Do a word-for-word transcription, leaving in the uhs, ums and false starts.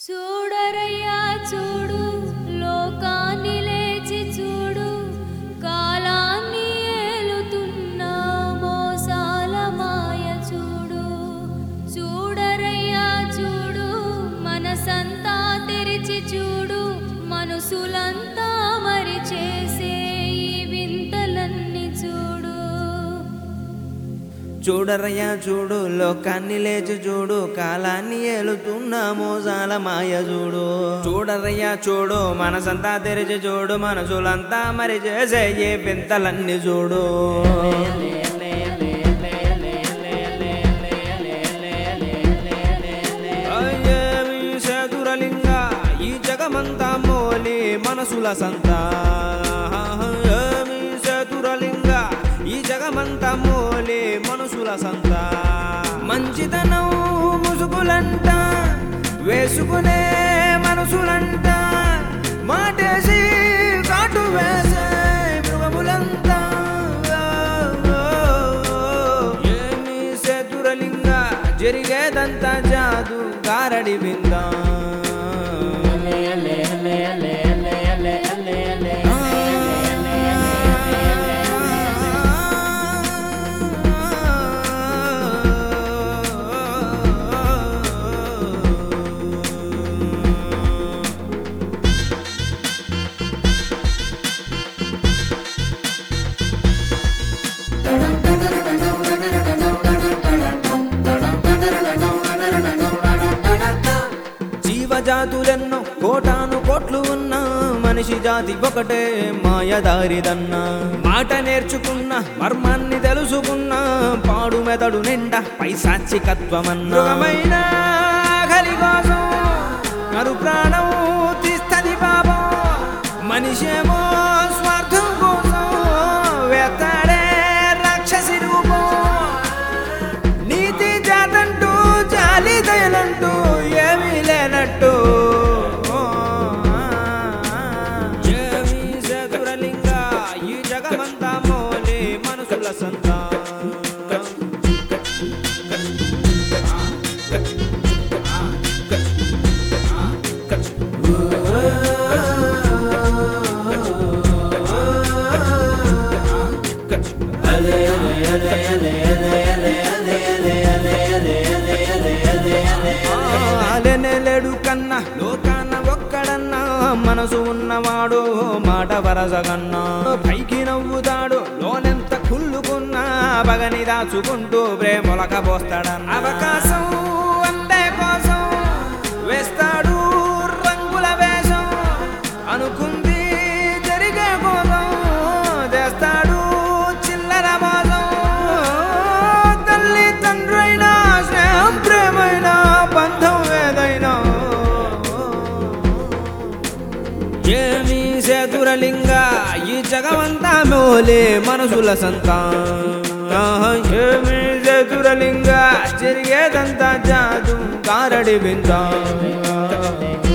చూడరయ్యా చూడు లోకాన్ని లేచి చూడు కాలాన్ని ఏలుతున్న మోసాల మాయ చూడు చూడరయ్యా చూడు మనసంతా తెరిచి చూడు మనసులంతా మరి చేసే ఈ వింతలన్నీ చూడు చూడరయ్యా చూడు లోకాన్ని లేచి చూడు కాలాన్ని ఏలుతున్న మోసాల మాయ చూడు చూడరయ్యా చూడు మనసంతా తెరిచి చూడు మనసులంతా మరి చేసే ఏ వింతలన్నీ చూడు ఏమి చతురలింగ ఈ జగమంతా మోలి మనసుల సంతా ఏమి చతురలింగ ఈ జగమంతా మోలి మనసుల సంత మంచితనం ముసుగులంట వేసుకునే మనసులంట మాటేసి కాటు వేసే మృగములంతా ఏమి చతురలింగ జరిగేదంతా జాదు గారడి విందా జీవజాతులెన్నో కోటాను కోట్లు ఉన్నా మనిషి జాతి ఒకటే మాయదారిదన్నా మాట నేర్చుకున్న మర్మాన్ని తెలుసుకున్న పాడు మెదడు నిండా పైశాచికత్వమన్నా ఆఖరి కోసం మరు ప్రాణం తీస్తది పాపం మనిషేమో స్వార్థం కోసం వేస్తాడే రాక్షసి రూపం నీతి జాతంటూ జాలి దయలంటూ ఏమీ లేనట్టు ఏమి చతురలింగ ఈ జగమంతా మోలే మనసుల సంతా అలెనెలెడు కన్నా లోకాన ఒక్కడన్నా మనసు ఉన్నవాడు మాట వరసగన్నా పైకి నవ్వుతాడు లోనెంత కుళ్ళుకున్నా పగని దాచుకుంటూ ప్రేమొలక పోస్తాడన్న అవకాశం అందే కోసం వేస్తాడు రంగుల వేషం అనుకుంది జరిగే కోసం చేస్తాడు చిల్లర మోసం తల్లి తండ్రైనా స్నేహం ప్రేమైనా బంధం ఏదైనా ఏమి చతురలింగ ఈ జగమంతా మోలే మనసుల సంతా ఏమి చతురలింగ జరిగేదంతా జాదు గారడి విందా